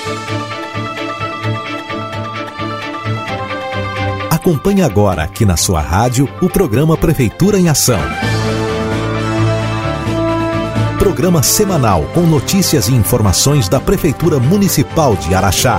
Acompanhe agora aqui na sua rádio o programa Prefeitura em Ação. Programa semanal com notícias e informações da Prefeitura Municipal de Araxá.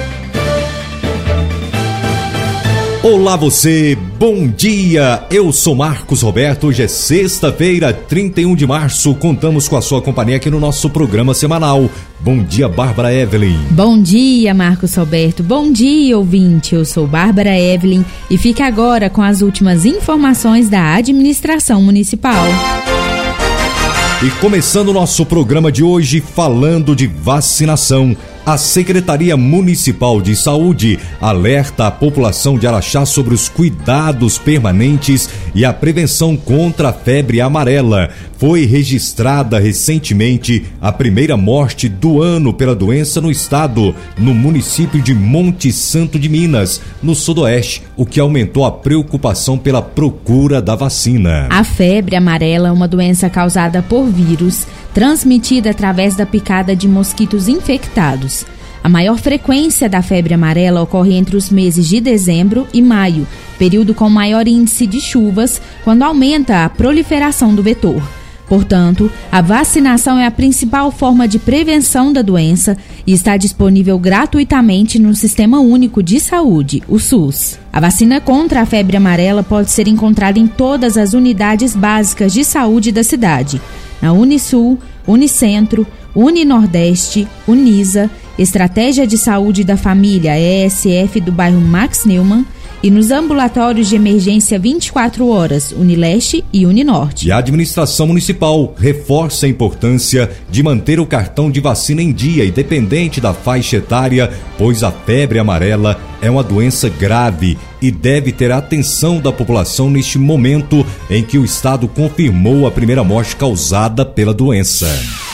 Olá você, bom dia, eu sou Marcos Roberto, hoje é sexta-feira, 31 de março, contamos com a sua companhia aqui no nosso programa semanal. Bom dia, Bárbara Evelyn. Bom dia, Marcos Roberto, bom dia, ouvinte, eu sou Bárbara Evelyn e fica agora com as últimas informações da administração municipal. E começando o nosso programa de hoje falando de vacinação, a Secretaria Municipal de Saúde alerta a população de Araxá sobre os cuidados permanentes e a prevenção contra a febre amarela. Foi registrada recentemente a primeira morte do ano pela doença no estado, no município de Monte Santo de Minas, no sudoeste, o que aumentou a preocupação pela procura da vacina. A febre amarela é uma doença causada por vírus, transmitida através da picada de mosquitos infectados. A maior frequência da febre amarela ocorre entre os meses de dezembro e maio, período com maior índice de chuvas, quando aumenta a proliferação do vetor. Portanto, a vacinação é a principal forma de prevenção da doença e está disponível gratuitamente no Sistema Único de Saúde, o SUS. A vacina contra a febre amarela pode ser encontrada em todas as unidades básicas de saúde da cidade, na Unisul, Unicentro, Uninordeste, Unisa, Estratégia de Saúde da Família ESF do bairro Max Neumann e nos ambulatórios de emergência 24 horas, Unileste e Uninorte. E a administração municipal reforça a importância de manter o cartão de vacina em dia, independente da faixa etária, pois a febre amarela é uma doença grave e deve ter a atenção da população neste momento em que o estado confirmou a primeira morte causada pela doença.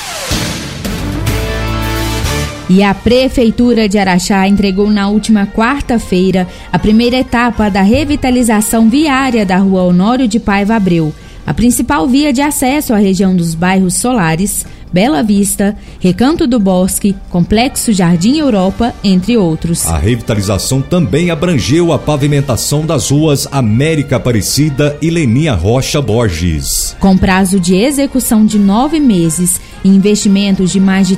E a Prefeitura de Araxá entregou na última quarta-feira a primeira etapa da revitalização viária da Rua Honório de Paiva Abreu, a principal via de acesso à região dos bairros Solares, Bela Vista, Recanto do Bosque, Complexo Jardim Europa, entre outros. A revitalização também abrangeu a pavimentação das ruas América Aparecida e Leninha Rocha Borges. Com prazo de execução de 9 meses e investimentos de mais de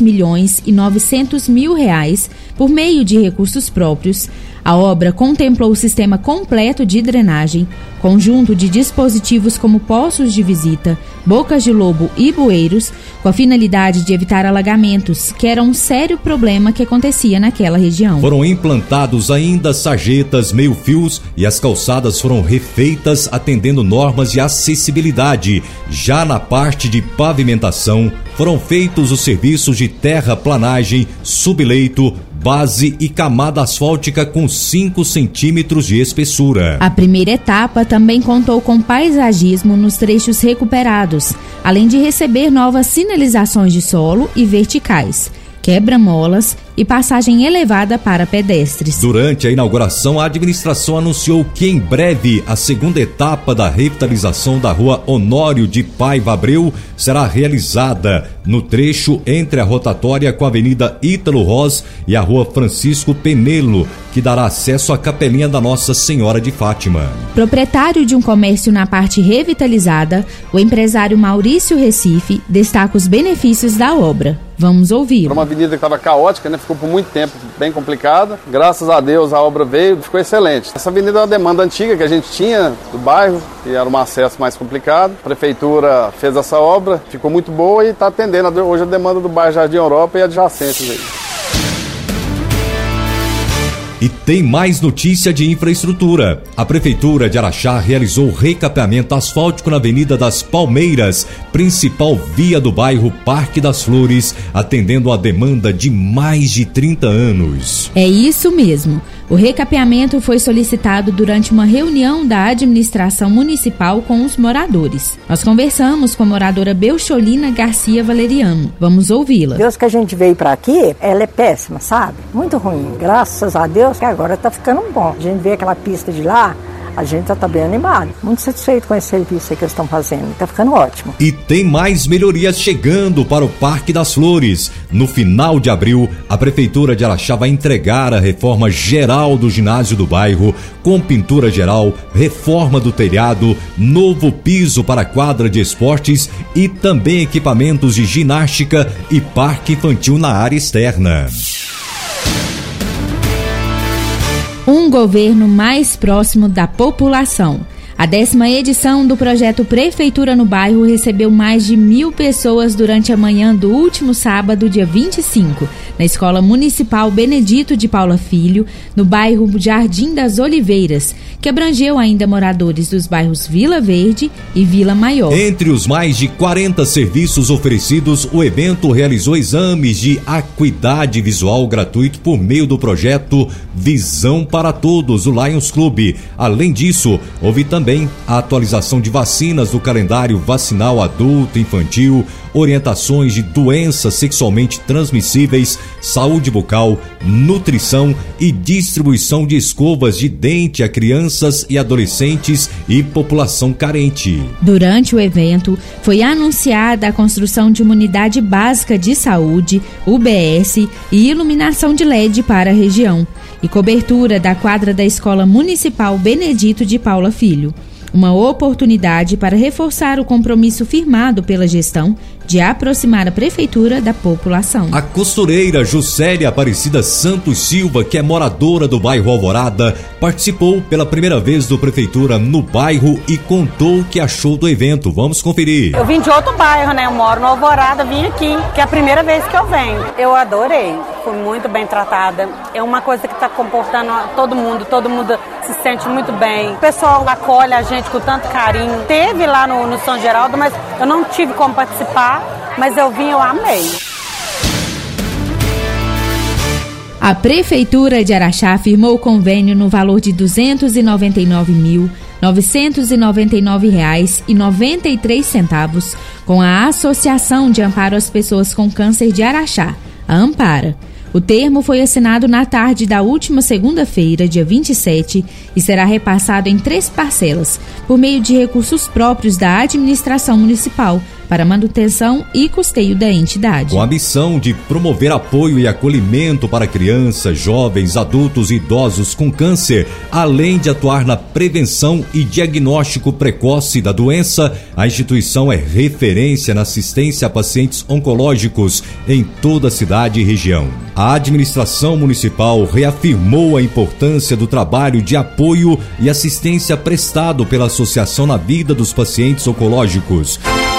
R$3.900.000 por meio de recursos próprios, a obra contemplou o sistema completo de drenagem, conjunto de dispositivos como poços de visita, bocas de lobo e bueiros, com a finalidade de evitar alagamentos, que era um sério problema que acontecia naquela região. Foram implantados ainda sarjetas, meio-fios e as calçadas foram refeitas atendendo normas de acessibilidade. Já na parte de pavimentação, foram feitos os serviços de terraplanagem, subleito, base e camada asfáltica com 5 centímetros de espessura. A primeira etapa também contou com paisagismo nos trechos recuperados, além de receber novas sinalizações de solo e verticais, quebra-molas e passagem elevada para pedestres. Durante a inauguração, a administração anunciou que em breve a segunda etapa da revitalização da Rua Honório de Paiva Abreu será realizada no trecho entre a rotatória com a Avenida Ítalo Roz e a Rua Francisco Penelo, que dará acesso à Capelinha da Nossa Senhora de Fátima. Proprietário de um comércio na parte revitalizada, o empresário Maurício Recife destaca os benefícios da obra. Vamos ouvir. Era uma avenida que estava caótica, né? Ficou por muito tempo bem complicada. Graças a Deus a obra veio, ficou excelente. Essa avenida é uma demanda antiga que a gente tinha do bairro, que era um acesso mais complicado. A prefeitura fez essa obra, ficou muito boa e está atendendo hoje a demanda do bairro Jardim Europa e adjacentes aí. E tem mais notícia de infraestrutura. A Prefeitura de Araxá realizou recapeamento asfáltico na Avenida das Palmeiras, principal via do bairro Parque das Flores, atendendo a demanda de mais de 30 anos. É isso mesmo. O recapeamento foi solicitado durante uma reunião da administração municipal com os moradores. Nós conversamos com a moradora Belcholina Garcia Valeriano. Vamos ouvi-la. Deus que a gente veio pra aqui, ela é péssima, sabe? Muito ruim. Graças a Deus que agora tá ficando bom. A gente vê aquela pista de lá, A gente já está bem animado, muito satisfeito com esse serviço aí que eles estão fazendo, está ficando ótimo. E tem mais melhorias chegando para o Parque das Flores. No final de abril, a Prefeitura de Araxá vai entregar a reforma geral do ginásio do bairro, com pintura geral, reforma do telhado, novo piso para a quadra de esportes e também equipamentos de ginástica e parque infantil na área externa. Um governo mais próximo da população. A 10ª edição do projeto Prefeitura no Bairro recebeu mais de 1.000 pessoas durante a manhã do último sábado, dia 25, na Escola Municipal Benedito de Paula Filho, no bairro Jardim das Oliveiras, que abrangeu ainda moradores dos bairros Vila Verde e Vila Maior. Entre os mais de 40 serviços oferecidos, o evento realizou exames de acuidade visual gratuito por meio do projeto Visão para Todos, o Lions Club. Além disso, houve também a atualização de vacinas do calendário vacinal adulto e infantil, orientações de doenças sexualmente transmissíveis, saúde bucal, nutrição e distribuição de escovas de dente a crianças e adolescentes e população carente. Durante o evento, foi anunciada a construção de uma unidade básica de saúde, UBS e iluminação de LED para a região, e cobertura da quadra da Escola Municipal Benedito de Paula Filho. Uma oportunidade para reforçar o compromisso firmado pela gestão de aproximar a prefeitura da população. A costureira Juscelia Aparecida Santos Silva, que é moradora do bairro Alvorada, participou pela primeira vez do Prefeitura no bairro e contou o que achou do evento. Vamos conferir. Eu vim de outro bairro, né? Eu moro no Alvorada, vim aqui, que é a primeira vez que eu venho. Eu adorei, fui muito bem tratada. É uma coisa que está comportando todo mundo se sente muito bem. O pessoal acolhe a gente com tanto carinho. Teve lá no São Geraldo, mas eu não tive como participar, mas eu vim, eu amei. A Prefeitura de Araxá firmou o convênio no valor de R$ 299.999,93 com a Associação de Amparo às Pessoas com Câncer de Araxá, a Ampara. O termo foi assinado na tarde da última segunda-feira, dia 27, e será repassado em 3 parcelas, por meio de recursos próprios da administração municipal, para manutenção e custeio da entidade. Com a missão de promover apoio e acolhimento para crianças, jovens, adultos e idosos com câncer, além de atuar na prevenção e diagnóstico precoce da doença, a instituição é referência na assistência a pacientes oncológicos em toda a cidade e região. A administração municipal reafirmou a importância do trabalho de apoio e assistência prestado pela associação na vida dos pacientes oncológicos.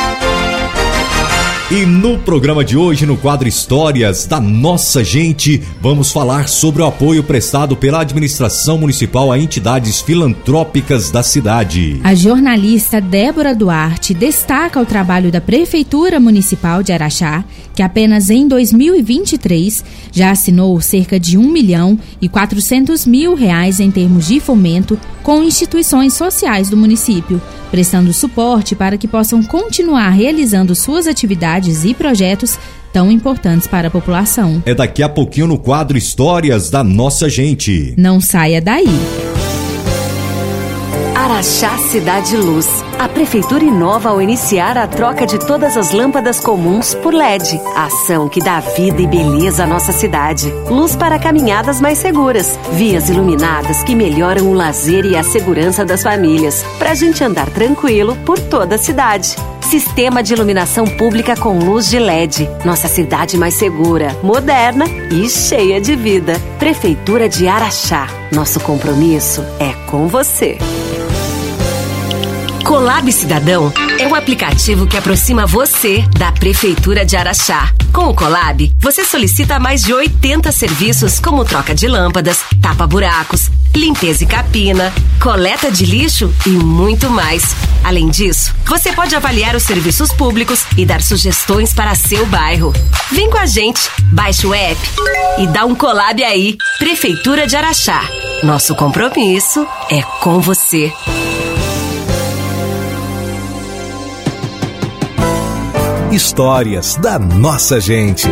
E no programa de hoje, no quadro Histórias da Nossa Gente, vamos falar sobre o apoio prestado pela administração municipal a entidades filantrópicas da cidade. A jornalista Débora Duarte destaca o trabalho da Prefeitura Municipal de Araxá, que apenas em 2023 já assinou cerca de R$1.400.000 em termos de fomento com instituições sociais do município, prestando suporte para que possam continuar realizando suas atividades e projetos tão importantes para a população. É daqui a pouquinho no quadro Histórias da Nossa Gente. Não saia daí. Araxá Cidade Luz. A Prefeitura inova ao iniciar a troca de todas as lâmpadas comuns por LED. A ação que dá vida e beleza à nossa cidade. Luz para caminhadas mais seguras. Vias iluminadas que melhoram o lazer e a segurança das famílias. Pra gente andar tranquilo por toda a cidade. Sistema de iluminação pública com luz de LED. Nossa cidade mais segura, moderna e cheia de vida. Prefeitura de Araxá. Nosso compromisso é com você. Colab Cidadão é um aplicativo que aproxima você da Prefeitura de Araxá. Com o Colab, você solicita mais de 80 serviços como troca de lâmpadas, tapa-buracos, limpeza e capina, coleta de lixo e muito mais. Além disso, você pode avaliar os serviços públicos e dar sugestões para seu bairro. Vem com a gente, baixe o app e dá um Colab aí. Prefeitura de Araxá. Nosso compromisso é com você. Histórias da Nossa Gente.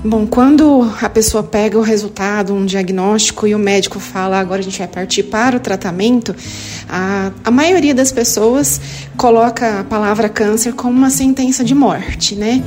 Bom, quando a pessoa pega o resultado, um diagnóstico, e o médico fala, agora a gente vai partir para o tratamento, a maioria das pessoas coloca a palavra câncer como uma sentença de morte, né?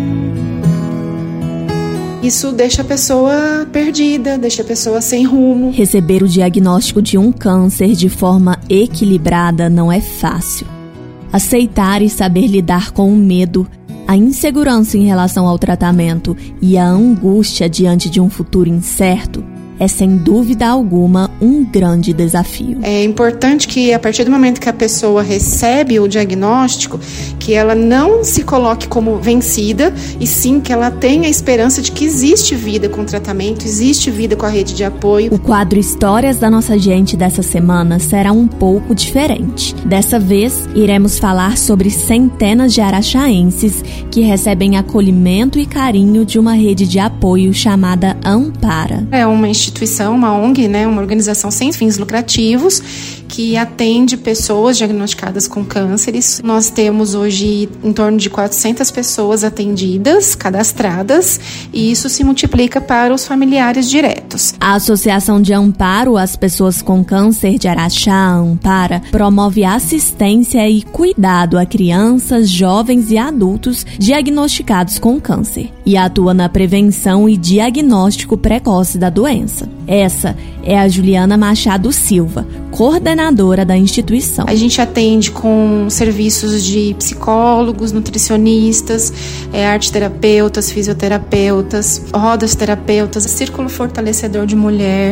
Isso deixa a pessoa perdida, deixa a pessoa sem rumo. Receber o diagnóstico de um câncer de forma equilibrada não é fácil. Aceitar e saber lidar com o medo, a insegurança em relação ao tratamento e a angústia diante de um futuro incerto é, sem dúvida alguma, um grande desafio. É importante que, a partir do momento que a pessoa recebe o diagnóstico, que ela não se coloque como vencida, e sim que ela tenha a esperança de que existe vida com o tratamento, existe vida com a rede de apoio. O quadro Histórias da Nossa Gente dessa semana será um pouco diferente. Dessa vez, iremos falar sobre centenas de araxaenses que recebem acolhimento e carinho de uma rede de apoio chamada Ampara. É uma instituição, uma ONG, né, uma organização sem fins lucrativos, que atende pessoas diagnosticadas com cânceres. Nós temos hoje em torno de 400 pessoas atendidas, cadastradas, e isso se multiplica para os familiares diretos. A Associação de Amparo às Pessoas com Câncer de Araxá, Ampara, promove assistência e cuidado a crianças, jovens e adultos diagnosticados com câncer e atua na prevenção e diagnóstico precoce da doença. Essa é a Juliana Machado Silva, coordenadora da instituição. A gente atende com serviços de psicólogos, nutricionistas, arteterapeutas, fisioterapeutas, rodas terapeutas, círculo fortalecedor de mulher,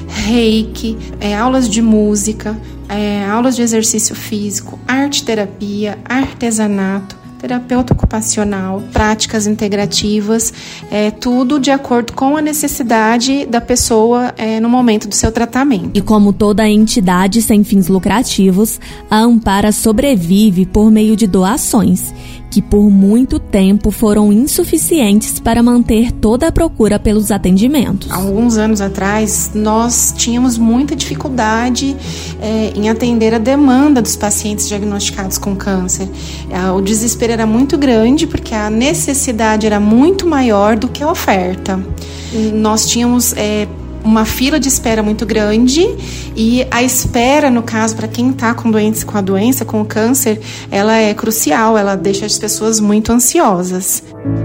reiki, aulas de música, aulas de exercício físico, arte-terapia, artesanato, terapeuta ocupacional, práticas integrativas, tudo de acordo com a necessidade da pessoa no momento do seu tratamento. E como toda entidade sem fins lucrativos, a Ampara sobrevive por meio de doações, que por muito tempo foram insuficientes para manter toda a procura pelos atendimentos. Há alguns anos atrás, nós tínhamos muita dificuldade em atender a demanda dos pacientes diagnosticados com câncer. O desespero era muito grande porque a necessidade era muito maior do que a oferta. Nós tínhamos uma fila de espera muito grande, e a espera, no caso, para quem está com a doença, com o câncer, ela é crucial, ela deixa as pessoas muito ansiosas.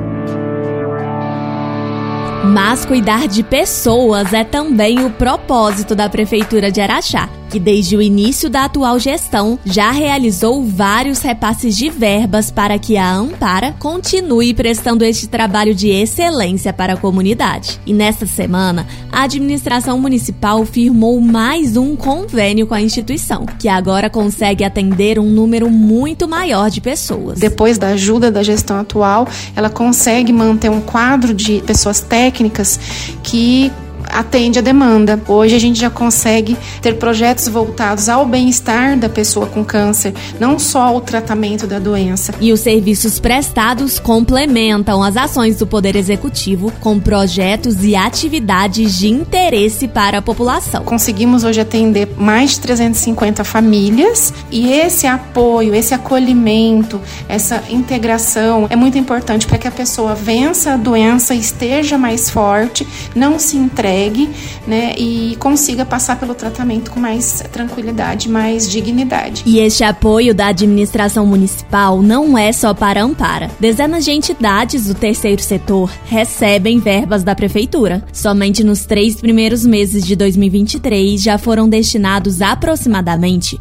Mas cuidar de pessoas é também o propósito da Prefeitura de Araxá, que desde o início da atual gestão já realizou vários repasses de verbas para que a Ampara continue prestando este trabalho de excelência para a comunidade. E nesta semana, a administração municipal firmou mais um convênio com a instituição, que agora consegue atender um número muito maior de pessoas. Depois da ajuda da gestão atual, ela consegue manter um quadro de pessoas técnicas que atende a demanda. Hoje a gente já consegue ter projetos voltados ao bem-estar da pessoa com câncer, não só ao tratamento da doença. E os serviços prestados complementam as ações do Poder Executivo com projetos e atividades de interesse para a população. Conseguimos hoje atender mais de 350 famílias, e esse apoio, esse acolhimento, essa integração é muito importante para que a pessoa vença a doença, esteja mais forte, não se entregue, né, e consiga passar pelo tratamento com mais tranquilidade, mais dignidade. E este apoio da administração municipal não é só para a Ampara. Dezenas de entidades do terceiro setor recebem verbas da prefeitura. Somente nos 3 primeiros meses de 2023 já foram destinados aproximadamente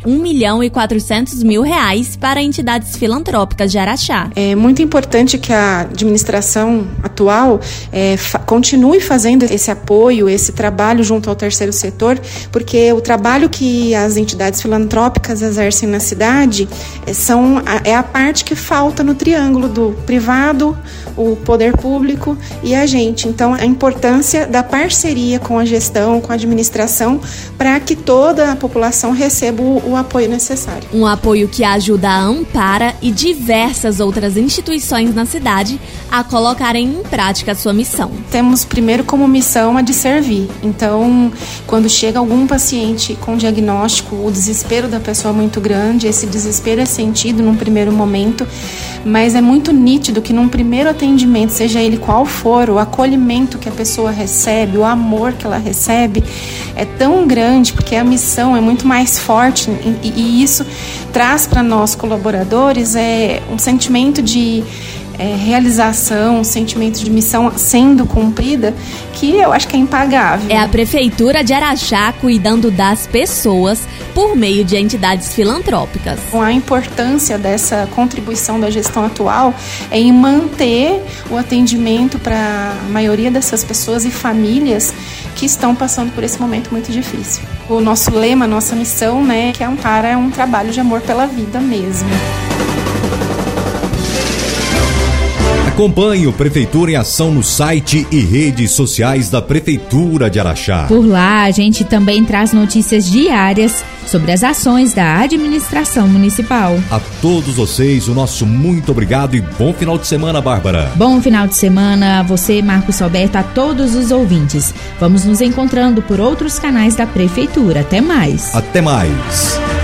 R$1.400.000 para entidades filantrópicas de Araxá. É muito importante que a administração atual continue fazendo esse apoio, esse trabalho junto ao terceiro setor, porque o trabalho que as entidades filantrópicas exercem na cidade é a parte que falta no triângulo do privado, o poder público e a gente. Então, a importância da parceria com a gestão, com a administração, para que toda a população receba o apoio necessário. Um apoio que ajuda a Ampara e diversas outras instituições na cidade a colocarem em prática a sua missão. Temos primeiro como missão a de servir. Então, quando chega algum paciente com diagnóstico, o desespero da pessoa é muito grande, esse desespero é sentido num primeiro momento, mas é muito nítido que num primeiro atendimento, seja ele qual for, o acolhimento que a pessoa recebe, o amor que ela recebe é tão grande, porque a missão é muito mais forte e isso traz para nós colaboradores um sentimento de realização, um sentimento de missão sendo cumprida, que eu acho que é impagável. É a Prefeitura de Araxá cuidando das pessoas por meio de entidades filantrópicas. A importância dessa contribuição da gestão atual é em manter o atendimento para a maioria dessas pessoas e famílias que estão passando por esse momento muito difícil. O nosso lema, a nossa missão, né, que Ampara é um trabalho de amor pela vida mesmo. Acompanhe o Prefeitura em Ação no site e redes sociais da Prefeitura de Araxá. Por lá, a gente também traz notícias diárias sobre as ações da administração municipal. A todos vocês, o nosso muito obrigado e bom final de semana, Bárbara. Bom final de semana a você, Marcos Alberto, a todos os ouvintes. Vamos nos encontrando por outros canais da Prefeitura. Até mais. Até mais.